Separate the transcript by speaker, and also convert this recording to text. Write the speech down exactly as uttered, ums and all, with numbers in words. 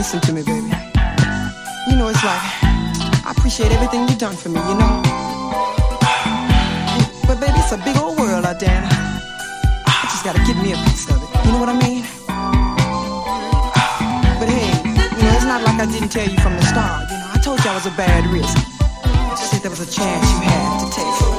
Speaker 1: listen to me, baby. You know, it's like, I appreciate everything you've done for me, you know. But baby, it's a big old world out there. I just gotta give me a piece of it. You know what I mean? But hey, you know, it's not like I didn't tell you from the start. You know, I told you I was a bad risk. I just said there was a chance you had to take.